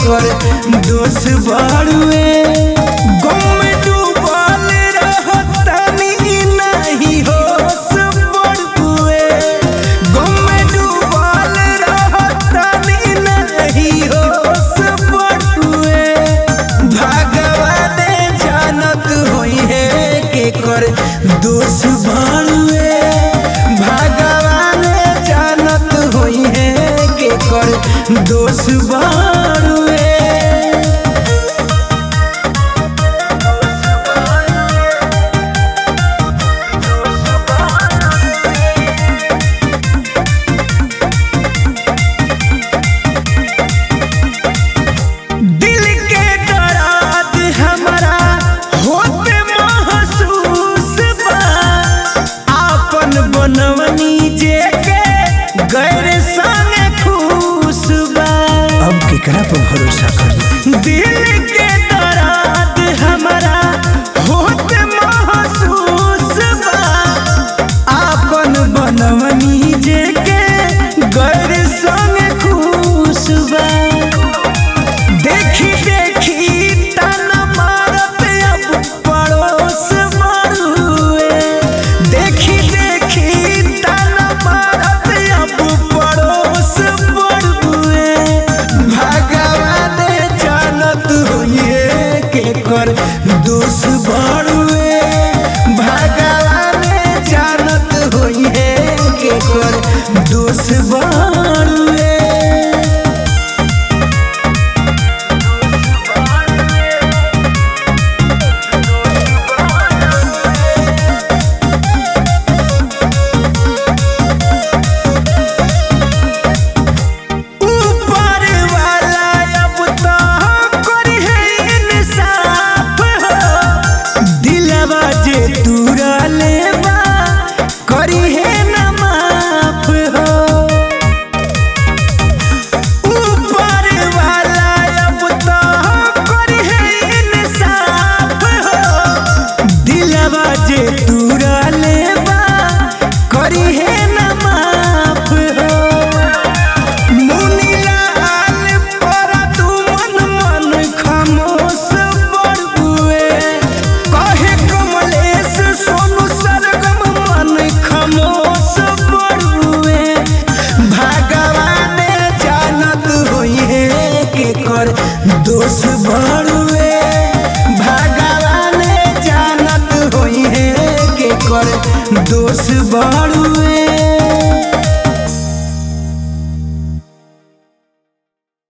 कर दोष बाड़ुए गम में डूबल रहतनी नहीं होश बड़ुए गम में डूबल रहतनी नहीं होश बड़ुए भगवान जानत होई है के कर दोष बाड़ुए भगवान जानत होई है के कर दोष बाड़ुए। दिल के दर्द हमरा होते महसूस बा आपन बनवनी जे के गैर संगे खुश बा अब केकरा पर भरोसा करी दिल के दर्द हमरा होते महसूस बा आपन बनवनी जे के गैर संगे खुश बा देखी देखी तन मारत अब पड़ोस मारुए देखी देखी तन मारत अब पड़ोस मारुए भगवान जानत होइए के कर दोष बाड़ुए भगवान जानत होइए के कर दोष बाड़ुए। ऊपर वाला अब तो करिहे इंसाफ हो दिलवा जे तूरा लेवा करिहे न माफ हो ऊपर वाला अब तो करिहे इंसाफ हो दिलवा जे तूरा लेवा करिहे न माफ हो मुनीलाल पर तू मन मन खामोश बड़ुए कहे कमलेश सोनू सरगम मन खामोश बड़ुए भगवान जानत होई है के कर दोष बाड़ुए भगवान जानत होई है के कर दोष बाड़ुए।